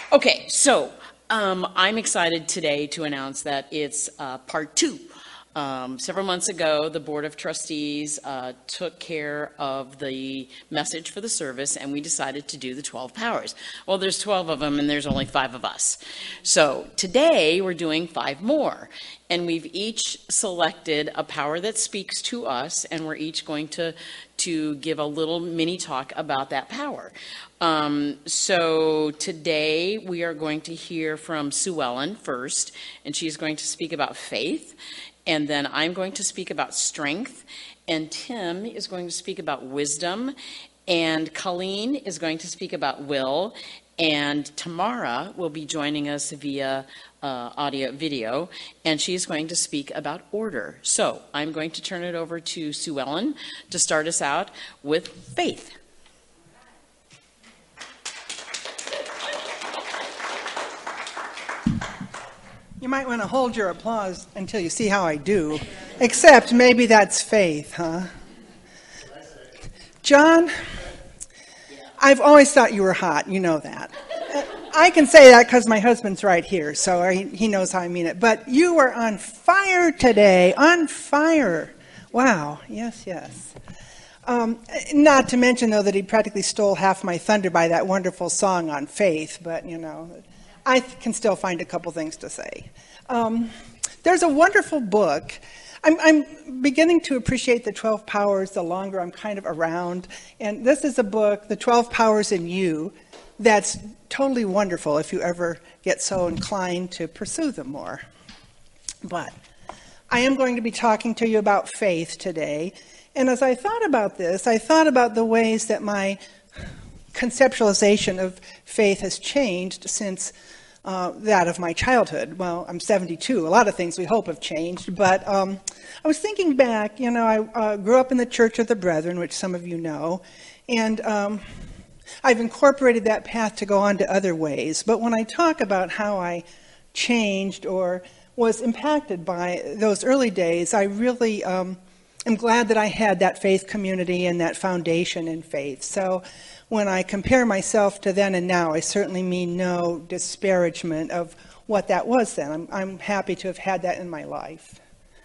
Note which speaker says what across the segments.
Speaker 1: Okay, so I'm excited today to announce that it's part two. Several months ago, the Board of Trustees took care of the message for the service, and we decided to do the 12 powers. Well, there's 12 of them, and there's only 5 of us. So today, we're doing 5 more. And we've each selected a power that speaks to us, and we're each going to give a little mini talk about that power. So today we are going to hear from Sue Ellen first, and she's going to speak about faith. And then I'm going to speak about strength, and Tim is going to speak about wisdom, and Colleen is going to speak about will, and Tamara will be joining us via audio video, and she's going to speak about order. So I'm going to turn it over to Sue Ellen to start us out with faith.
Speaker 2: You might want to hold your applause until you see how I do. Except maybe that's faith, huh? John, I've always thought you were hot. You know that. I can say that because my husband's right here, so he knows how I mean it. But you were on fire today. On fire. Wow. Yes, yes. Not to mention, though, that he practically stole half my thunder by that wonderful song on faith. But, you know, I can still find a couple things to say. There's a wonderful book. I'm beginning to appreciate the 12 powers the longer I'm kind of around. And this is a book, The 12 Powers in You, that's totally wonderful if you ever get so inclined to pursue them more. But I am going to be talking to you about faith today. And as I thought about this, I thought about the ways that my conceptualization of faith has changed since that of my childhood. Well, I'm 72. A lot of things we hope have changed. But I was thinking back, you know, I grew up in the Church of the Brethren, which some of you know. And I've incorporated that path to go on to other ways. But when I talk about how I changed or was impacted by those early days, I really am glad that I had that faith community and that foundation in faith. So when I compare myself to then and now, I certainly mean no disparagement of what that was then. I'm happy to have had that in my life.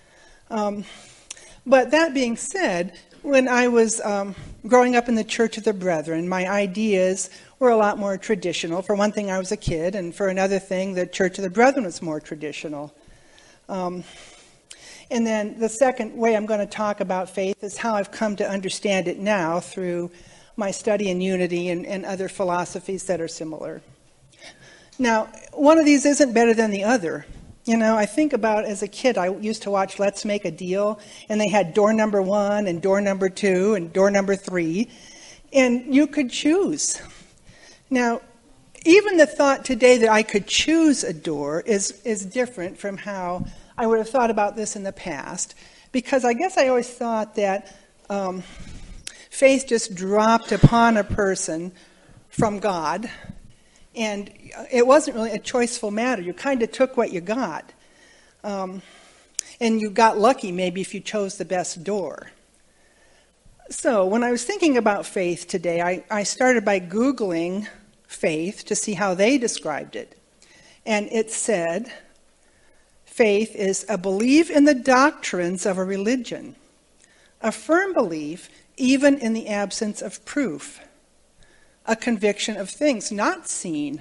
Speaker 2: But that being said, when I was growing up in the Church of the Brethren, my ideas were a lot more traditional. For one thing, I was a kid, and for another thing, the Church of the Brethren was more traditional. And then the second way I'm going to talk about faith is how I've come to understand it now through my study in unity and other philosophies that are similar. Now, one of these isn't better than the other. You know, I think about as a kid, I used to watch Let's Make a Deal, and they had door number 1 and door number 2 and door number 3, and you could choose. Now, even the thought today that I could choose a door is different from how I would have thought about this in the past, because I guess I always thought that faith just dropped upon a person from God, and it wasn't really a choiceful matter. You kind of took what you got. And you got lucky maybe if you chose the best door. So when I was thinking about faith today, I started by Googling faith to see how they described it. And it said, faith is a belief in the doctrines of a religion, a firm belief even in the absence of proof, a conviction of things not seen.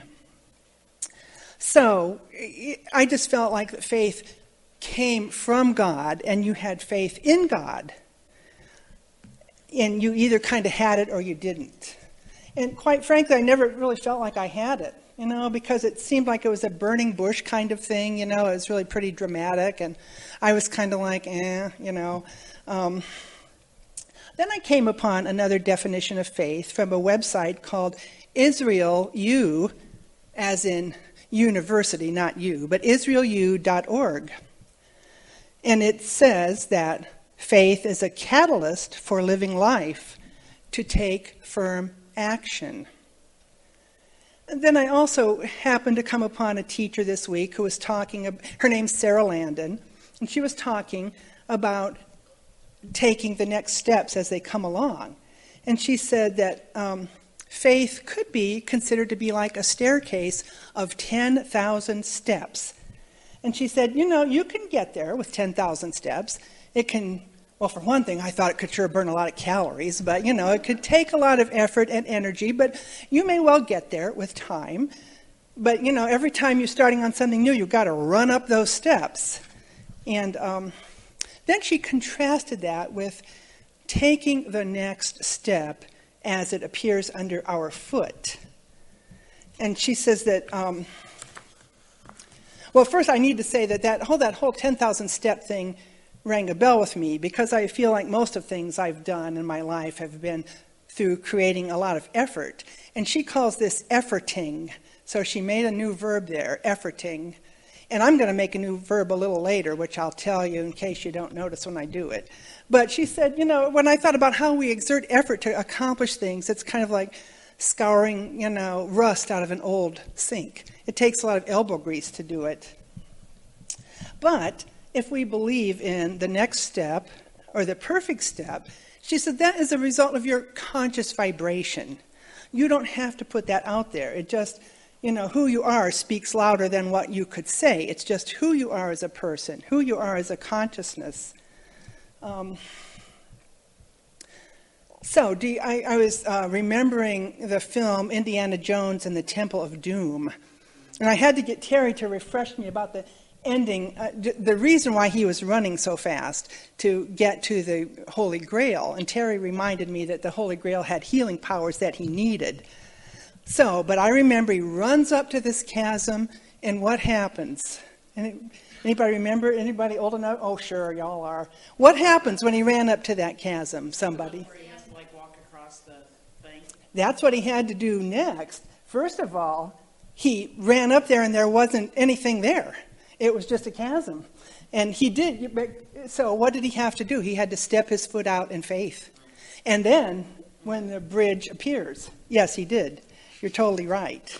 Speaker 2: So I just felt like that faith came from God, and you had faith in God. And you either kind of had it or you didn't. And quite frankly, I never really felt like I had it, you know, because it seemed like it was a burning bush kind of thing, you know. It was really pretty dramatic, and I was kind of like, you know. Then I came upon another definition of faith from a website called Israel U, as in university, not you, but israelu.org. And it says that faith is a catalyst for living life, to take firm action. And then I also happened to come upon a teacher this week who was talking, her name's Sarah Landon, and she was talking about taking the next steps as they come along. And she said that faith could be considered to be like a staircase of 10,000 steps. And she said, you can get there with 10,000 steps. It can, well, for one thing, I thought it could sure burn a lot of calories, but, it could take a lot of effort and energy, but you may well get there with time. But, every time you're starting on something new, you've got to run up those steps. And then she contrasted that with taking the next step as it appears under our foot. And she says that, well, first I need to say that whole 10,000 step thing rang a bell with me, because I feel like most of things I've done in my life have been through creating a lot of effort. And she calls this efforting. So she made a new verb there, efforting. And I'm going to make a new verb a little later, which I'll tell you in case you don't notice when I do it. But she said, when I thought about how we exert effort to accomplish things, it's kind of like scouring, rust out of an old sink. It takes a lot of elbow grease to do it. But if we believe in the next step, or the perfect step, she said that is a result of your conscious vibration. You don't have to put that out there. It just, who you are speaks louder than what you could say. It's just who you are as a person, who you are as a consciousness. I was remembering the film Indiana Jones and the Temple of Doom. And I had to get Terry to refresh me about the ending, the reason why he was running so fast to get to the Holy Grail. And Terry reminded me that the Holy Grail had healing powers that he needed. But I remember he runs up to this chasm, and what happens? Anybody remember? Anybody old enough? Oh, sure, y'all are. What happens when he ran up to that chasm? Somebody?
Speaker 1: He has to walk across the thing.
Speaker 2: That's what he had to do next. First of all, he ran up there and there wasn't anything there. It was just a chasm. And he did. So what did he have to do? He had to step his foot out in faith. And then when the bridge appears, yes, he did. You're totally right.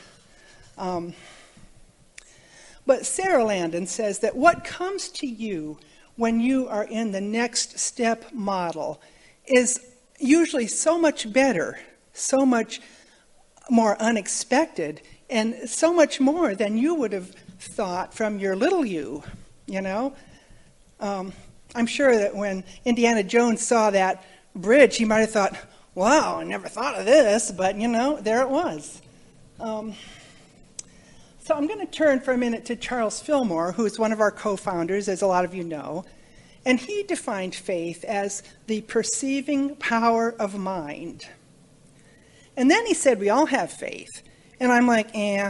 Speaker 2: But Sarah Landon says that what comes to you when you are in the next step model is usually so much better, so much more unexpected, and so much more than you would have thought from your little you, I'm sure that when Indiana Jones saw that bridge, he might have thought, wow, I never thought of this, but, there it was. So I'm going to turn for a minute to Charles Fillmore, who is one of our co-founders, as a lot of you know. And he defined faith as the perceiving power of mind. And then he said, we all have faith. And I'm like,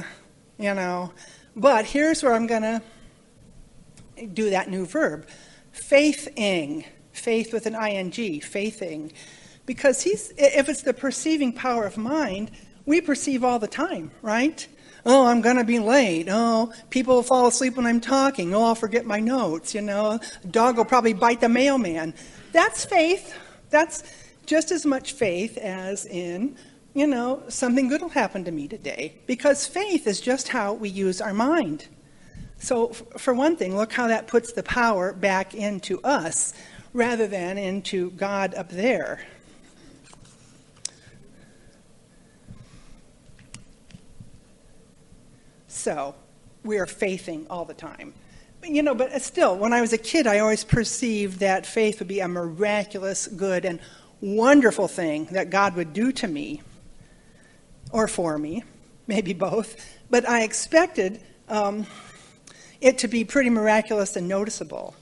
Speaker 2: But here's where I'm going to do that new verb. Faithing. Faith with an ing. Faithing. Because if it's the perceiving power of mind, we perceive all the time, right? Oh, I'm going to be late. Oh, people will fall asleep when I'm talking. Oh, I'll forget my notes, A dog will probably bite the mailman. That's faith. That's just as much faith as in, something good will happen to me today. Because faith is just how we use our mind. So, for one thing, look how that puts the power back into us rather than into God up there. So, we are faithing all the time. But still, when I was a kid, I always perceived that faith would be a miraculous, good, and wonderful thing that God would do to me, or for me, maybe both. But I expected it to be pretty miraculous and noticeable.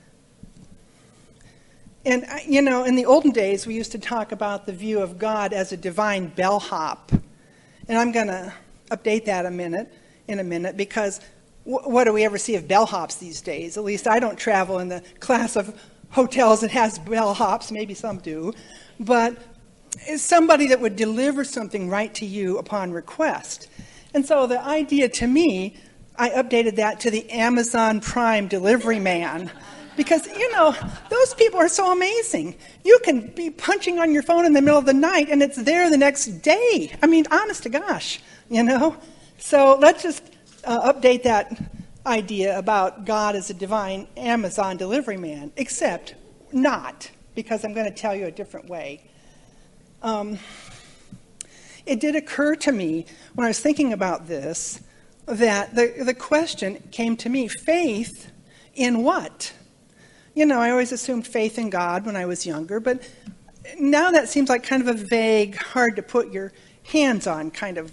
Speaker 2: And, in the olden days, we used to talk about the view of God as a divine bellhop. And I'm going to update that in a minute, because what do we ever see of bellhops these days? At least I don't travel in the class of hotels that has bellhops. Maybe some do. But it's somebody that would deliver something right to you upon request. And so the idea to me, I updated that to the Amazon Prime delivery man. Because, those people are so amazing. You can be punching on your phone in the middle of the night and it's there the next day. I mean, honest to gosh, So let's just update that idea about God as a divine Amazon delivery man, except not, because I'm going to tell you a different way. it did occur to me when I was thinking about this that the question came to me, faith in what? You know, I always assumed faith in God when I was younger, but now that seems like kind of a vague, hard to put your hands on kind of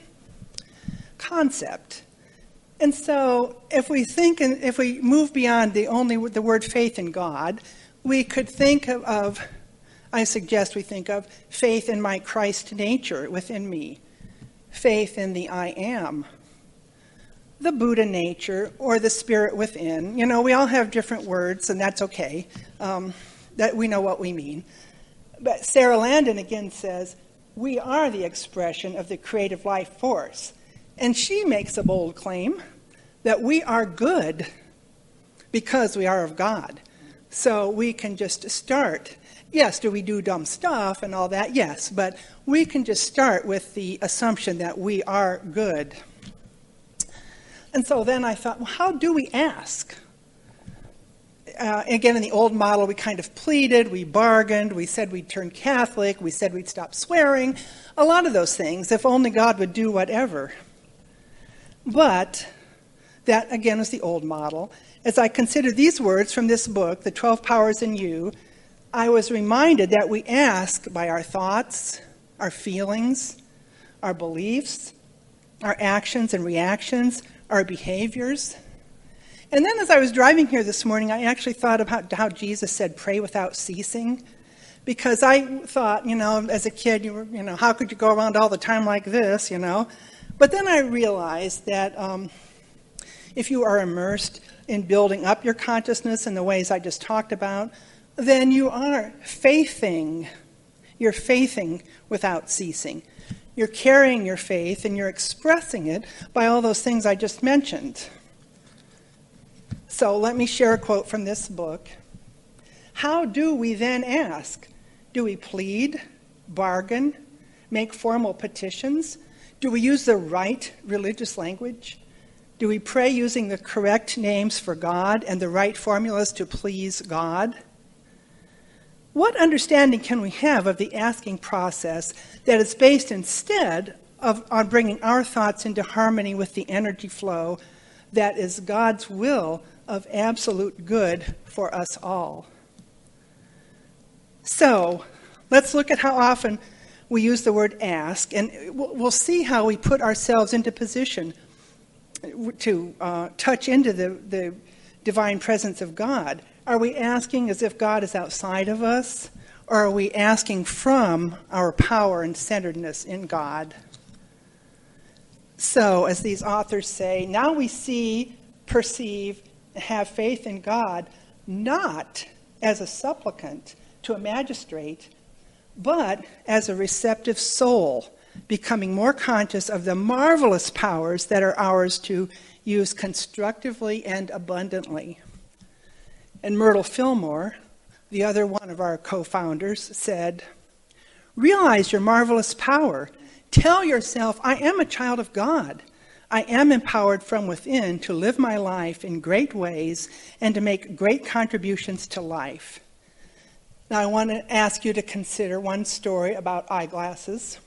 Speaker 2: concept. And so if we move beyond the word faith in God, we could think of I suggest we think of faith in my Christ nature within me, faith in the I am, the Buddha nature, or the spirit within. You know, we all have different words, and that's okay. That we know what we mean. But Sarah Landon again says, we are the expression of the creative life force. And she makes a bold claim that we are good because we are of God. So we can just start. Yes, do we do dumb stuff and all that? Yes, but we can just start with the assumption that we are good. And so then I thought, well, how do we ask? Again, in the old model, we kind of pleaded, we bargained, we said we'd turn Catholic, we said we'd stop swearing, a lot of those things, if only God would do whatever. But that, again, was the old model. As I considered these words from this book, The 12 Powers in You, I was reminded that we ask by our thoughts, our feelings, our beliefs, our actions and reactions, our behaviors. And then as I was driving here this morning, I actually thought about how Jesus said, pray without ceasing. Because I thought, you know, as a kid, how could you go around all the time like this, you know? But then I realized that if you are immersed in building up your consciousness in the ways I just talked about, then you are faithing. You're faithing without ceasing. You're carrying your faith and you're expressing it by all those things I just mentioned. So let me share a quote from this book. How do we then ask? Do we plead, bargain, make formal petitions? Do we use the right religious language? Do we pray using the correct names for God and the right formulas to please God? What understanding can we have of the asking process that is based instead on bringing our thoughts into harmony with the energy flow that is God's will of absolute good for us all? So, let's look at how often we use the word ask, and we'll see how we put ourselves into position to touch into the divine presence of God. Are we asking as if God is outside of us, or are we asking from our power and centeredness in God? So, as these authors say, now we see, perceive, and have faith in God, not as a supplicant to a magistrate, but as a receptive soul, becoming more conscious of the marvelous powers that are ours to use constructively and abundantly. And Myrtle Fillmore, the other one of our co-founders, said, realize your marvelous power. Tell yourself, I am a child of God. I am empowered from within to live my life in great ways and to make great contributions to life. Now I want to ask you to consider one story about eyeglasses.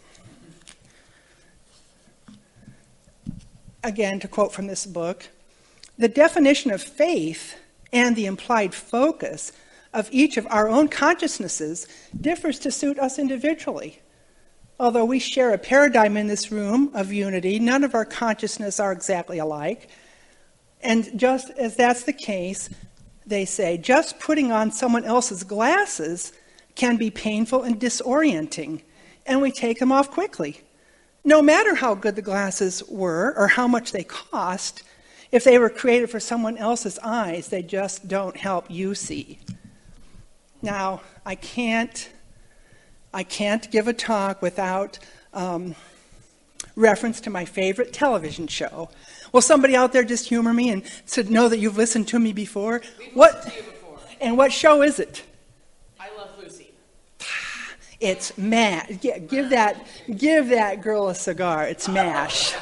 Speaker 2: Again, to quote from this book, the definition of faith and the implied focus of each of our own consciousnesses differs to suit us individually. Although we share a paradigm in this room of unity, none of our consciousnesses are exactly alike. And just as that's the case, they say, just putting on someone else's glasses can be painful and disorienting, and we take them off quickly. No matter how good the glasses were or how much they cost, if they were created for someone else's eyes, they just don't help you see. Now, I can't give a talk without reference to my favorite television show. Will somebody out there just humor me and know that you've listened to me before?
Speaker 1: We've listened to you before.
Speaker 2: And what show is it?
Speaker 1: I Love Lucy.
Speaker 2: It's MASH. Yeah, give that girl a cigar. It's MASH.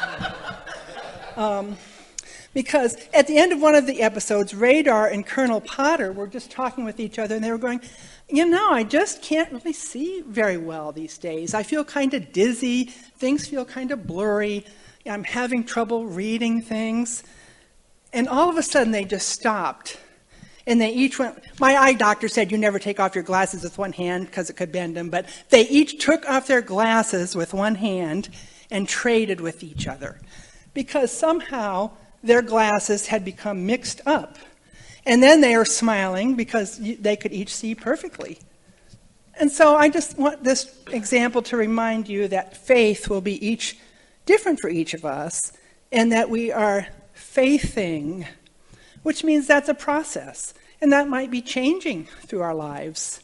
Speaker 2: Because at the end of one of the episodes, Radar and Colonel Potter were just talking with each other, and they were going, I just can't really see very well these days. I feel kind of dizzy. Things feel kind of blurry. I'm having trouble reading things. And all of a sudden, they just stopped. And they each went, my eye doctor said you never take off your glasses with one hand because it could bend them, but they each took off their glasses with one hand and traded with each other. Because somehow their glasses had become mixed up. And then they are smiling because they could each see perfectly. And so I just want this example to remind you that faith will be each different for each of us, and that we are faithing, which means that's a process, and that might be changing through our lives.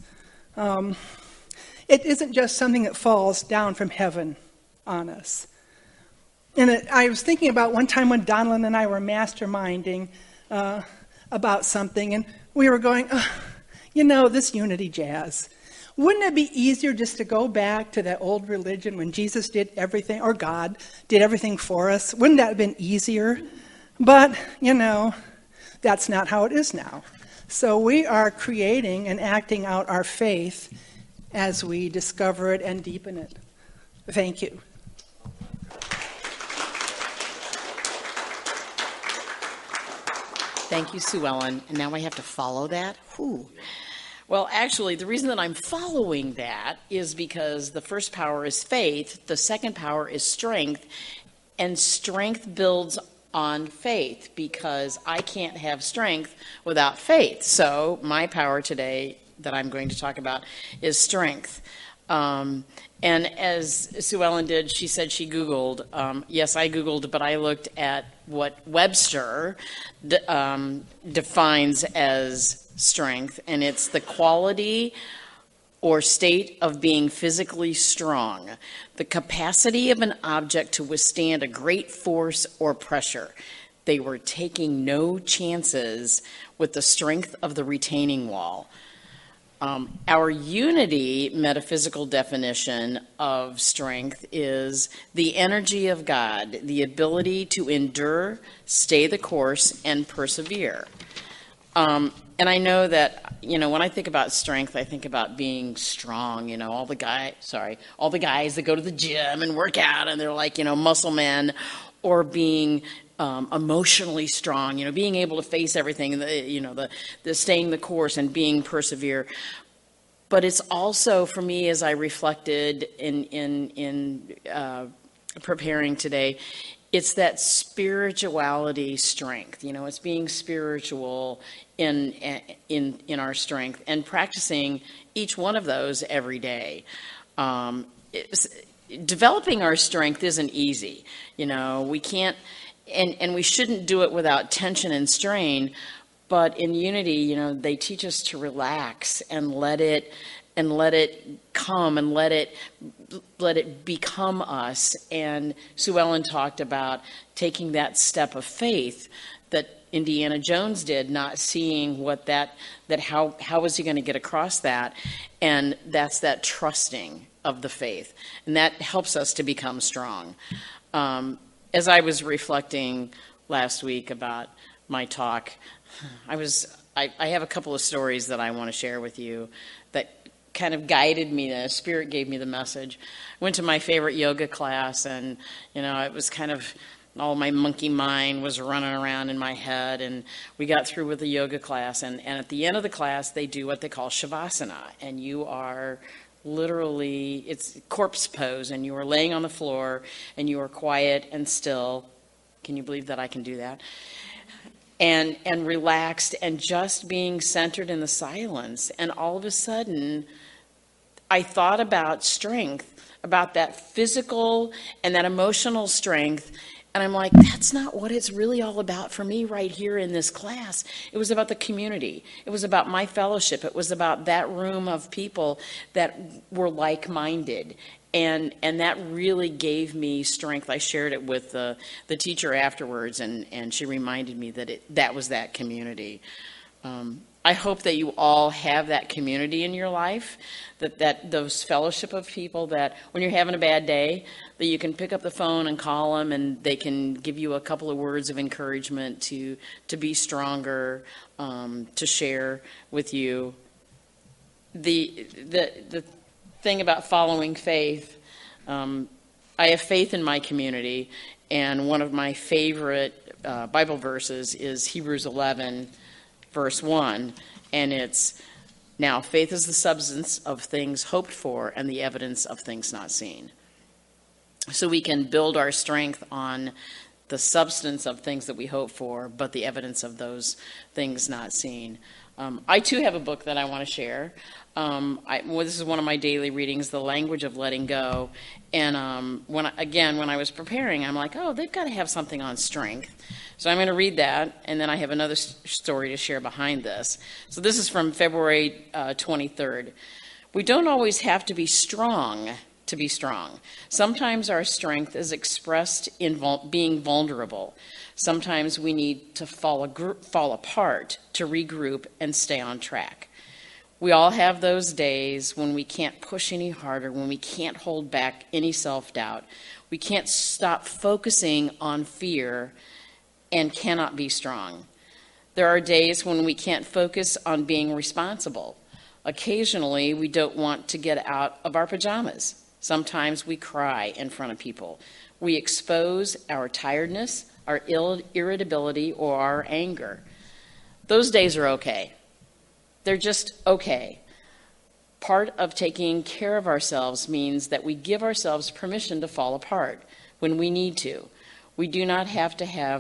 Speaker 2: It isn't just something that falls down from heaven on us. And I was thinking about one time when Donalyn and I were masterminding about something, and we were going, this unity jazz. Wouldn't it be easier just to go back to that old religion when Jesus did everything, or God did everything for us? Wouldn't that have been easier? But, that's not how it is now. So we are creating and acting out our faith as we discover it and deepen it. Thank you.
Speaker 1: Thank you, Sue Ellen. And now I have to follow that? Whew. Well, actually, the reason that I'm following that is because the first power is faith, the second power is strength, and strength builds on faith, because I can't have strength without faith. So my power today that I'm going to talk about is strength. And as Sue Ellen did, she said she Googled. Yes, I Googled, but I looked at what Webster defines as strength, and it's the quality or state of being physically strong, the capacity of an object to withstand a great force or pressure. They were taking no chances with the strength of the retaining wall. Our unity metaphysical definition of strength is the energy of God, the ability to endure, stay the course, and persevere. And I know that, when I think about strength, I think about being strong, all the guys that go to the gym and work out and they're like, muscle men, or being emotionally strong, being able to face everything, the staying the course and being persevere. But it's also, for me, as I reflected in preparing today, it's that spirituality strength. It's being spiritual in our strength and practicing each one of those every day. Developing our strength isn't easy. We can't, and we shouldn't do it without tension and strain. But in unity, they teach us to relax and let it come and let it become us. And Sue Ellen talked about taking that step of faith that Indiana Jones did, not seeing how was he going to get across that, and that's that trusting of the faith, and that helps us to become strong. As I was reflecting last week about my talk, I have a couple of stories that I want to share with you that kind of guided me. The Spirit gave me the message. I went to my favorite yoga class, and it was kind of all my monkey mind was running around in my head, and we got through with the yoga class, and at the end of the class they do what they call Shavasana, and you are literally, it's corpse pose, and you are laying on the floor and you are quiet and still. Can you believe that I can do that? And relaxed and just being centered in the silence. And all of a sudden, I thought about strength, about that physical and that emotional strength. And I'm like, that's not what it's really all about for me right here in this class. It was about the community. It was about my fellowship. It was about that room of people that were like-minded. And that really gave me strength. I shared it with the teacher afterwards, and she reminded me that that was that community. I hope that you all have that community in your life, that those fellowship of people that when you're having a bad day, that you can pick up the phone and call them, and they can give you a couple of words of encouragement to be stronger, to share with you. the thing about following faith, I have faith in my community, and one of my favorite Bible verses is Hebrews 11, verse 1, and it's, "Now faith is the substance of things hoped for and the evidence of things not seen." So we can build our strength on the substance of things that we hope for, but the evidence of those things not seen. I too have a book that I want to share. This is one of my daily readings, The Language of Letting Go. And when I was preparing, I'm like, oh, they've got to have something on strength. So I'm going to read that, and then I have another story to share behind this. So this is from February 23rd. "We don't always have to be strong to be strong. Sometimes our strength is expressed in being vulnerable. Sometimes we need to fall apart to regroup and stay on track. We all have those days when we can't push any harder, when we can't hold back any self-doubt. We can't stop focusing on fear and cannot be strong. There are days when we can't focus on being responsible. Occasionally, we don't want to get out of our pajamas. Sometimes we cry in front of people. We expose our tiredness, our irritability, or our anger. Those days are okay. They're just okay. Part of taking care of ourselves means that we give ourselves permission to fall apart when we need to. We do not have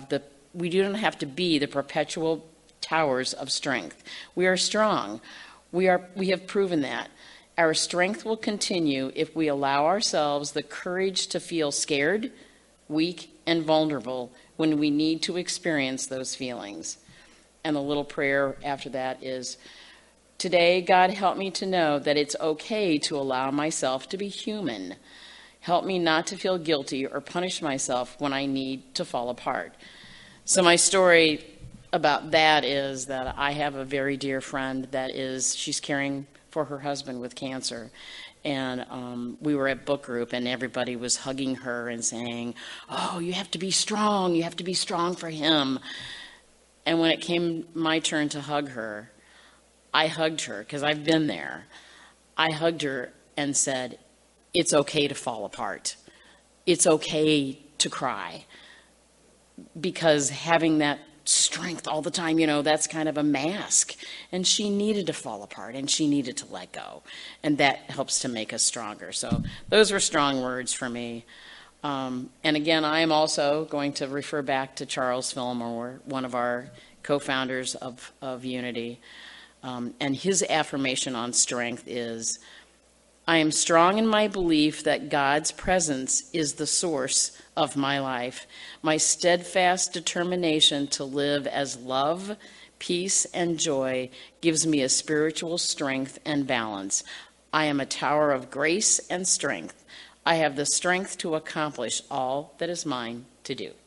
Speaker 1: to be the perpetual towers of strength. We are strong. We have proven that. Our strength will continue if we allow ourselves the courage to feel scared, weak, and vulnerable when we need to experience those feelings." And the little prayer after that is, "Today, God, help me to know that it's okay to allow myself to be human. Help me not to feel guilty or punish myself when I need to fall apart." So my story about that is that I have a very dear friend she's caring for her husband with cancer. And we were at book group, and everybody was hugging her and saying, "Oh, you have to be strong. You have to be strong for him." And when it came my turn to hug her, I hugged her because I've been there. I hugged her and said, "It's okay to fall apart. It's okay to cry." Because having that strength all the time, that's kind of a mask. And she needed to fall apart, and she needed to let go. And that helps to make us stronger. So those were strong words for me. And again, I am also going to refer back to Charles Fillmore, one of our co-founders of Unity. And his affirmation on strength is, "I am strong in my belief that God's presence is the source of my life. My steadfast determination to live as love, peace, and joy gives me a spiritual strength and balance. I am a tower of grace and strength. I have the strength to accomplish all that is mine to do."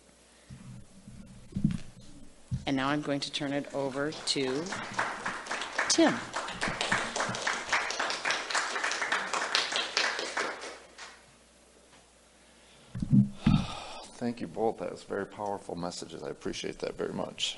Speaker 1: And now I'm going to turn it over to Tim.
Speaker 3: Thank you both. That was very powerful messages. I appreciate that very much.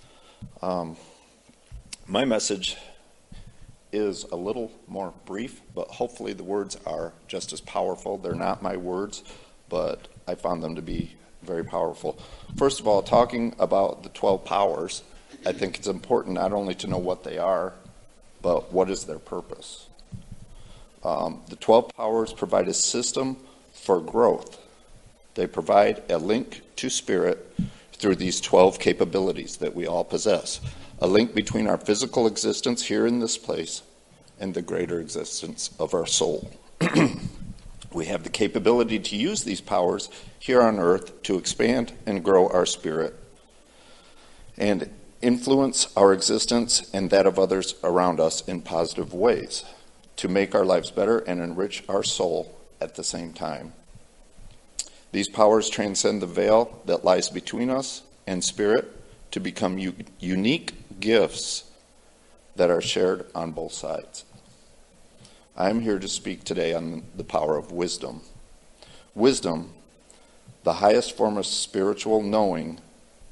Speaker 3: My message is a little more brief, but hopefully the words are just as powerful. They're not my words, but I found them to be very powerful. First of all, talking about the 12 powers, I think it's important not only to know what they are, but what is their purpose. The 12 powers provide a system for growth. They provide a link to spirit through these 12 capabilities that we all possess, a link between our physical existence here in this place and the greater existence of our soul. We have the capability to use these powers here on earth to expand and grow our spirit and influence our existence and that of others around us in positive ways, to make our lives better and enrich our soul at the same time. These powers transcend the veil that lies between us and spirit to become unique gifts that are shared on both sides. I am here to speak today on the power of wisdom. Wisdom, the highest form of spiritual knowing,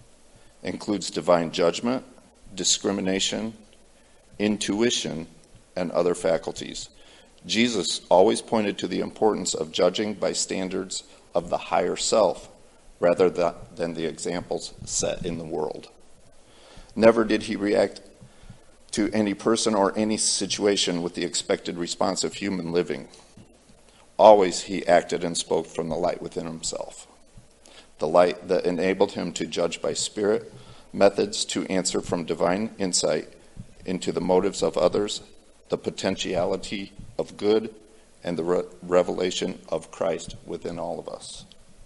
Speaker 3: includes divine judgment, discrimination, intuition, and other faculties. Jesus always pointed to the importance of judging by standards of the higher self rather than the examples set in the world. Never did he react to any person or any situation with the expected response of human living. Always he acted and spoke from the light within himself, the light that enabled him to judge by spirit, methods to answer from divine insight into the motives of others, the potentiality of good, and the revelation of Christ within all of us.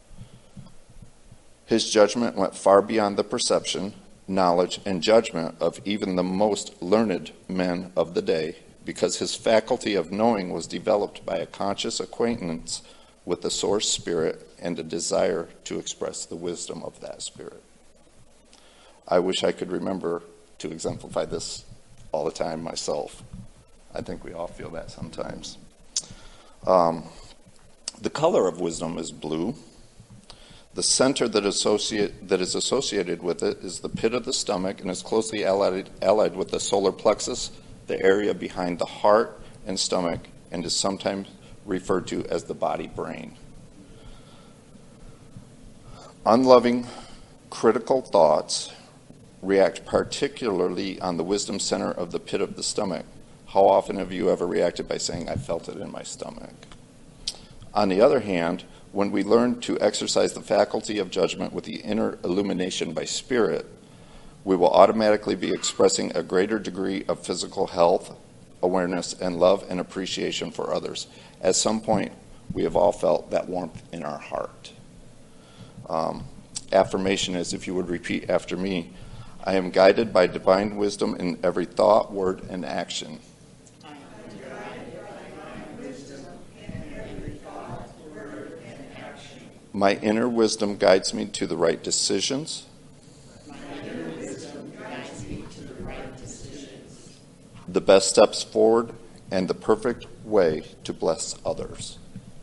Speaker 3: His judgment went far beyond the perception, knowledge, and judgment of even the most learned men of the day, because his faculty of knowing was developed by a conscious acquaintance with the source spirit and a desire to express the wisdom of that spirit. I wish I could remember to exemplify this all the time myself. I think we all feel that sometimes. The color of wisdom is blue. The center that is associated with it is the pit of the stomach and is closely allied with the solar plexus, the area behind the heart and stomach, and is sometimes referred to as the body brain. Unloving, critical thoughts react particularly on the wisdom center of the pit of the stomach. How often have you ever reacted by saying, "I felt it in my stomach"? On the other hand, when we learn to exercise the faculty of judgment with the inner illumination by spirit, we will automatically be expressing a greater degree of physical health, awareness, and love and appreciation for others. At some point, we have all felt that warmth in our heart. Affirmation is, if you would repeat after me, I am guided by divine wisdom in every thought, word, and action. My inner wisdom guides me to the right decisions. The best steps forward and the perfect way to bless others.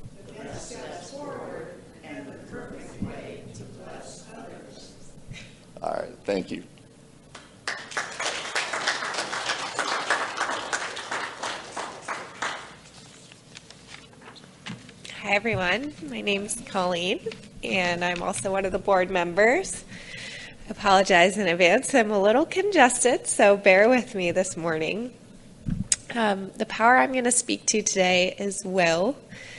Speaker 3: All right, thank you.
Speaker 4: Hi, everyone. My name's Colleen, and I'm also one of the board members. I apologize in advance. I'm a little congested, so bear with me this morning. The power I'm going to speak to today is will.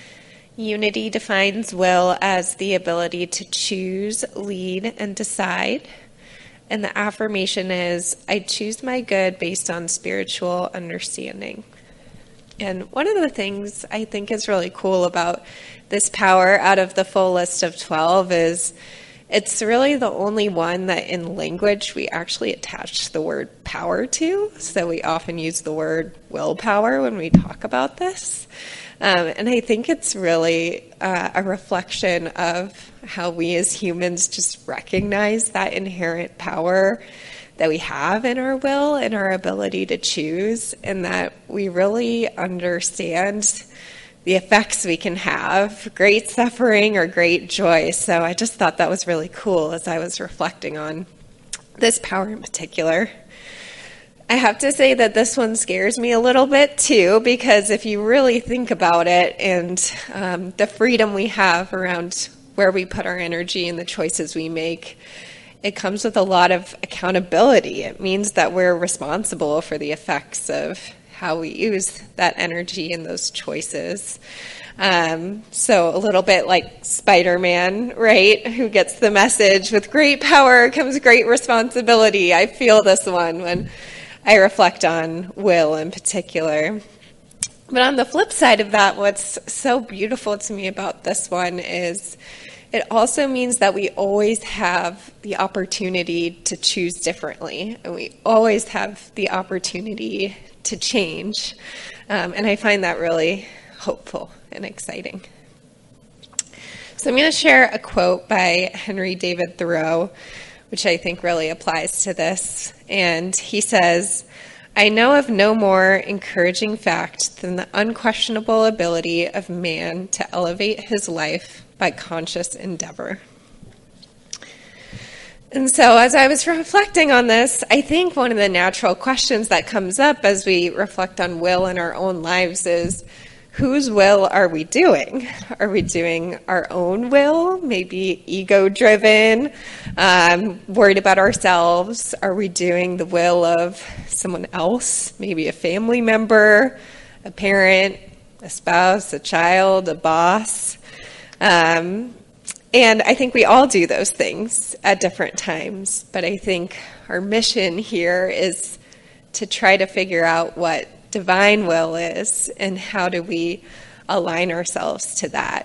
Speaker 4: Unity defines will as the ability to choose, lead, and decide. And the affirmation is, I choose my good based on spiritual understanding. And one of the things I think is really cool about this power out of the full list of 12 is it's really the only one that in language we actually attach the word power to. So we often use the word willpower when we talk about this. And I think it's really a reflection of how we as humans just recognize that inherent power that we have in our will and our ability to choose, and that we really understand the effects we can have, great suffering or great joy. So I just thought that was really cool as I was reflecting on this power in particular. I have to say that this one scares me a little bit too, because if you really think about it and the freedom we have around where we put our energy and the choices we make, it comes with a lot of accountability. It means that we're responsible for the effects of how we use that energy and those choices. So a little bit like Spider-Man, right? Who gets the message, with great power comes great responsibility. I feel this one when I reflect on will in particular. But on the flip side of that, what's so beautiful to me about this one is it also means that we always have the opportunity to choose differently, and we always have the opportunity to change. And I find that really hopeful and exciting. So I'm going to share a quote by Henry David Thoreau, which I think really applies to this. And he says, I know of no more encouraging fact than the unquestionable ability of man to elevate his life by conscious endeavor. And so as I was reflecting on this, I think one of the natural questions that comes up as we reflect on will in our own lives is, whose will are we doing? Are we doing our own will, maybe ego-driven, worried about ourselves? Are we doing the will of someone else, maybe a family member, a parent, a spouse, a child, a boss? And I think we all do those things at different times, but I think our mission here is to try to figure out what divine will is and how do we align ourselves to that.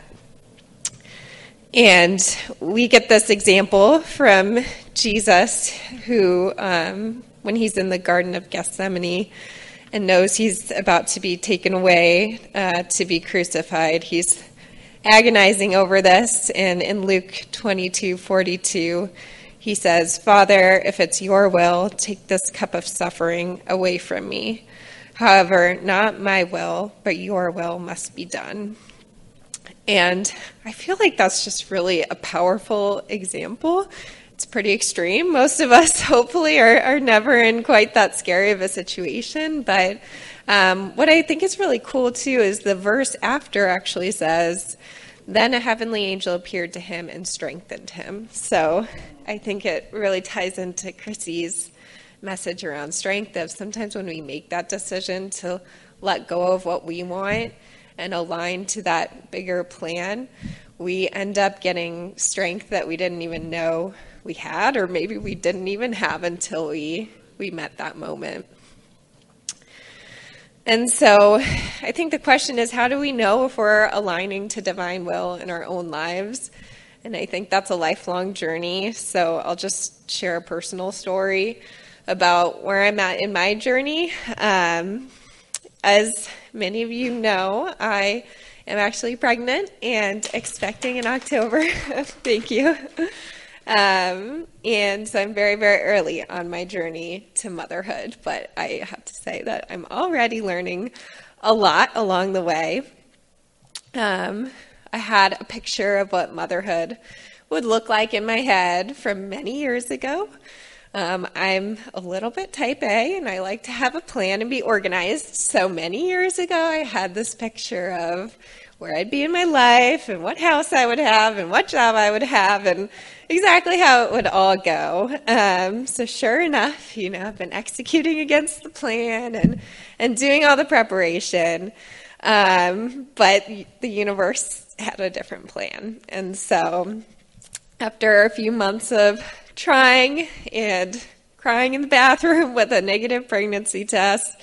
Speaker 4: And we get this example from Jesus, who, when he's in the Garden of Gethsemane and knows he's about to be taken away to be crucified, he's agonizing over this, and in Luke 22:42, he says, "Father, if it's your will, take this cup of suffering away from me. However, not my will, but your will must be done." And I feel like that's just really a powerful example. It's pretty extreme. Most of us, hopefully, are never in quite that scary of a situation, but what I think is really cool, too, is the verse after actually says, "Then a heavenly angel appeared to him and strengthened him." So I think it really ties into Chrissy's message around strength of sometimes when we make that decision to let go of what we want and align to that bigger plan, we end up getting strength that we didn't even know we had, or maybe we didn't even have until we met that moment. And so I think the question is, how do we know if we're aligning to divine will in our own lives? And I think that's a lifelong journey. So I'll just share a personal story about where I'm at in my journey. As many of you know, I am actually pregnant and expecting in October. Thank you. And so I'm very, very early on my journey to motherhood, but I have to say that I'm already learning a lot along the way. I had a picture of what motherhood would look like in my head from many years ago. I'm a little bit type A, and I like to have a plan and be organized. So many years ago, I had this picture of where I'd be in my life and what house I would have and what job I would have and exactly how it would all go. So sure enough, I've been executing against the plan and doing all the preparation. But the universe had a different plan. And so after a few months of trying and crying in the bathroom with a negative pregnancy test,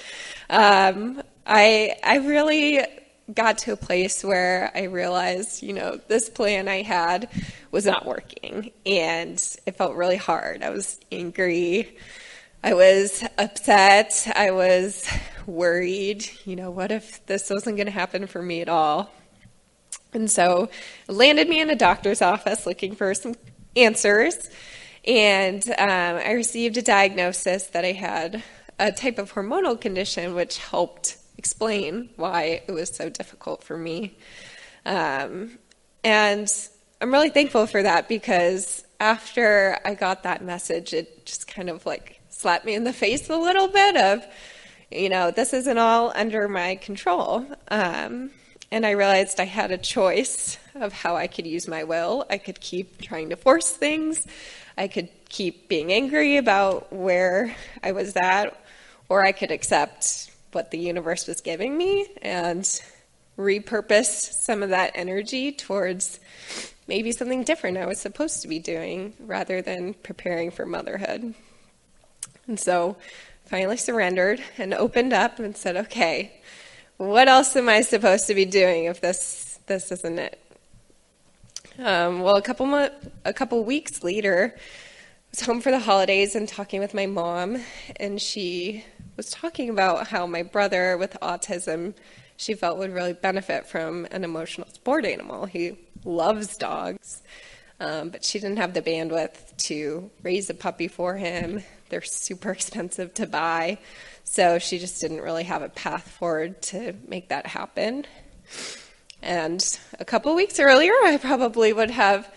Speaker 4: I really got to a place where I realized, this plan I had was not working, and it felt really hard. I was angry. I was upset. I was worried. What if this wasn't going to happen for me at all? And so it landed me in a doctor's office looking for some answers, and I received a diagnosis that I had a type of hormonal condition which helped explain why it was so difficult for me. And I'm really thankful for that, because after I got that message, it just kind of slapped me in the face a little bit of, this isn't all under my control. And I realized I had a choice of how I could use my will. I could keep trying to force things. I could keep being angry about where I was at, or I could accept what the universe was giving me and repurpose some of that energy towards maybe something different I was supposed to be doing rather than preparing for motherhood. And so finally surrendered and opened up and said, okay, what else am I supposed to be doing if this isn't it? Well, a couple weeks later, I was home for the holidays and talking with my mom, and she was talking about how my brother with autism, she felt would really benefit from an emotional support animal. He loves dogs, but she didn't have the bandwidth to raise a puppy for him. They're super expensive to buy, so she just didn't really have a path forward to make that happen. And a couple weeks earlier, I probably would have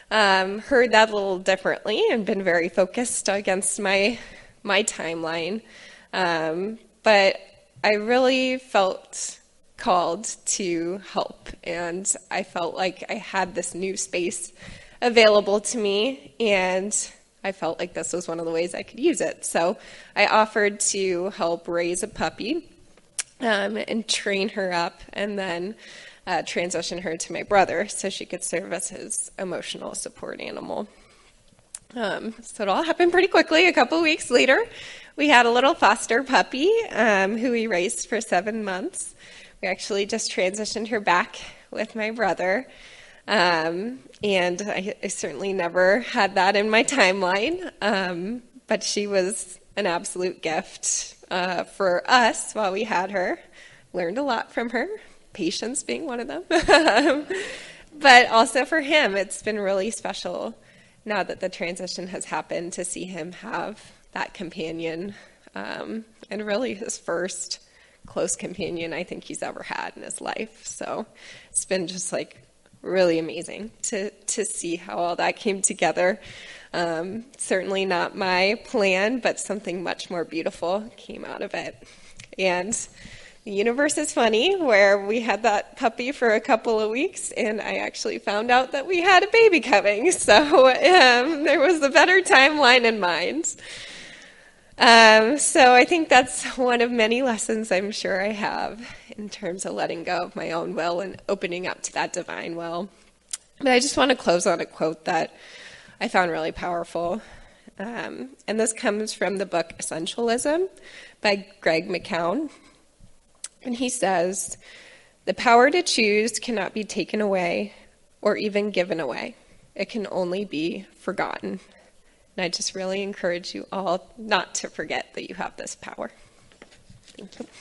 Speaker 4: heard that a little differently and been very focused against my timeline. But I really felt called to help, and I felt like I had this new space available to me, and I felt like this was one of the ways I could use it. So I offered to help raise a puppy and train her up, and then transition her to my brother so she could serve as his emotional support animal. So it all happened pretty quickly. A couple of weeks later, we had a little foster puppy who we raised for 7 months. We actually just transitioned her back with my brother. And I certainly never had that in my timeline, but she was an absolute gift for us while we had her. Learned a lot from her, patience being one of them. But also for him, it's been really special now that the transition has happened to see him have that companion, and really his first close companion I think he's ever had in his life. So it's been just like really amazing to see how all that came together. Certainly not my plan, but something much more beautiful came out of it. And the universe is funny, where we had that puppy for a couple of weeks, and I actually found out that we had a baby coming. So there was a better timeline in mind. So I think that's one of many lessons I'm sure I have in terms of letting go of my own will and opening up to that divine will. But I just want to close on a quote that I found really powerful. And this comes from the book Essentialism by Greg McKeown. And he says, "The power to choose cannot be taken away or even given away. It can only be forgotten." And I just really encourage you all not to forget that you have this power. Thank you.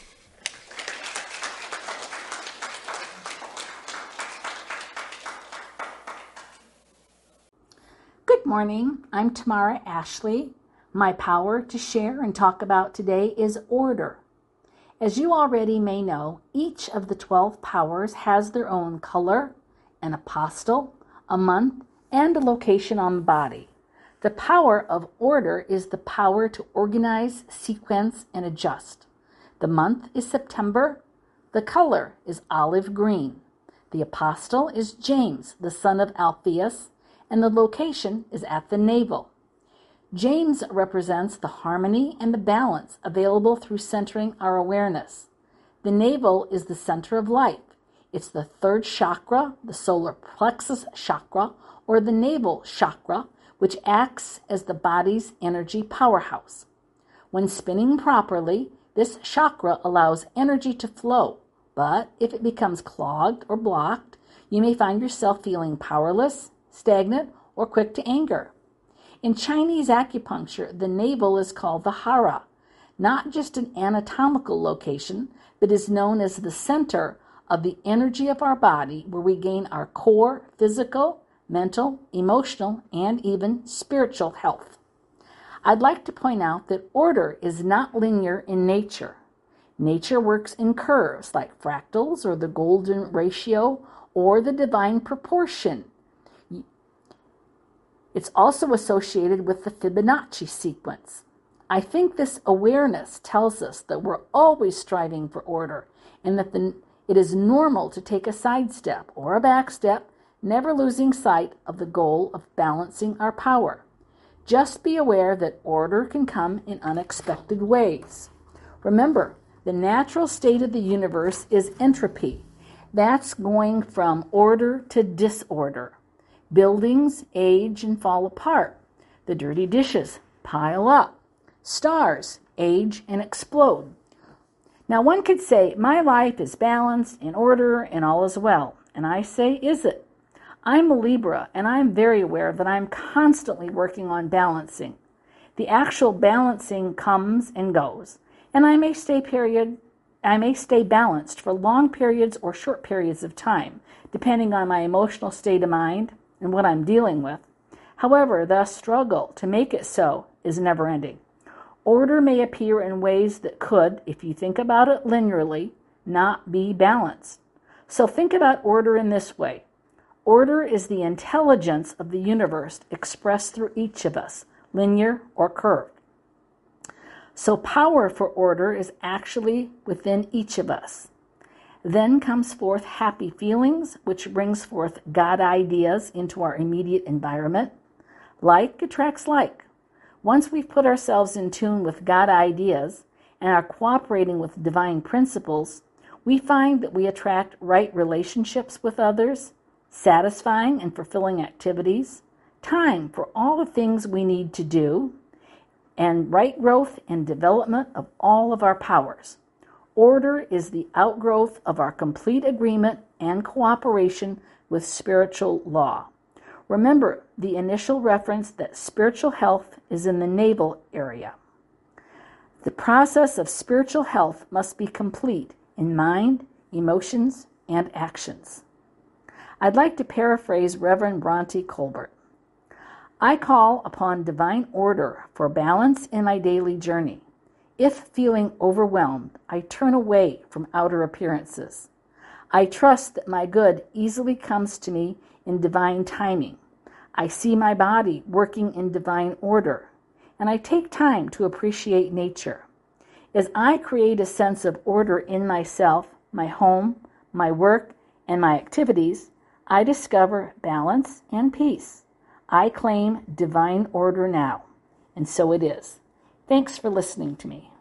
Speaker 5: Good morning. I'm Tamara Ashley. My power to share and talk about today is order. As you already may know, each of the 12 powers has their own color, an apostle, a month, and a location on the body. The power of order is the power to organize, sequence, and adjust. The month is September. The color is olive green. The apostle is James, the son of Alphaeus, and the location is at the navel. James represents the harmony and the balance available through centering our awareness. The navel is the center of life. It's the third chakra, the solar plexus chakra, or the navel chakra, which acts as the body's energy powerhouse. When spinning properly, this chakra allows energy to flow, but if it becomes clogged or blocked, you may find yourself feeling powerless, stagnant, or quick to anger. In Chinese acupuncture, the navel is called the hara, not just an anatomical location, but is known as the center of the energy of our body, where we gain our core physical, mental, emotional, and even spiritual health. I'd like to point out that order is not linear in nature. Nature works in curves like fractals or the golden ratio or the divine proportion. It's also associated with the Fibonacci sequence. I think this awareness tells us that we're always striving for order and that it is normal to take a side step or a back step, never losing sight of the goal of balancing our power. Just be aware that order can come in unexpected ways. Remember, the natural state of the universe is entropy. That's going from order to disorder. Buildings age and fall apart. The dirty dishes pile up. Stars age and explode. Now one could say, my life is balanced, in order, and all is well. And I say, is it? I'm a Libra, and I'm very aware that I'm constantly working on balancing. The actual balancing comes and goes, and I may stay balanced for long periods or short periods of time, depending on my emotional state of mind and what I'm dealing with. However, the struggle to make it so is never ending. Order may appear in ways that could, if you think about it linearly, not be balanced. So think about order in this way. Order is the intelligence of the universe expressed through each of us, linear or curved. So power for order is actually within each of us. Then comes forth happy feelings, which brings forth God ideas into our immediate environment. Like attracts like. Once we've put ourselves in tune with God ideas and are cooperating with divine principles, we find that we attract right relationships with others, satisfying and fulfilling activities, time for all the things we need to do, and right growth and development of all of our powers. Order is the outgrowth of our complete agreement and cooperation with spiritual law. Remember the initial reference that spiritual health is in the navel area. The process of spiritual health must be complete in mind, emotions, and actions. I'd like to paraphrase Reverend Bronte Colbert. I call upon divine order for balance in my daily journey. If feeling overwhelmed, I turn away from outer appearances. I trust that my good easily comes to me in divine timing. I see my body working in divine order, and I take time to appreciate nature. As I create a sense of order in myself, my home, my work, and my activities, I discover balance and peace. I claim divine order now, and so it is. Thanks for listening to me.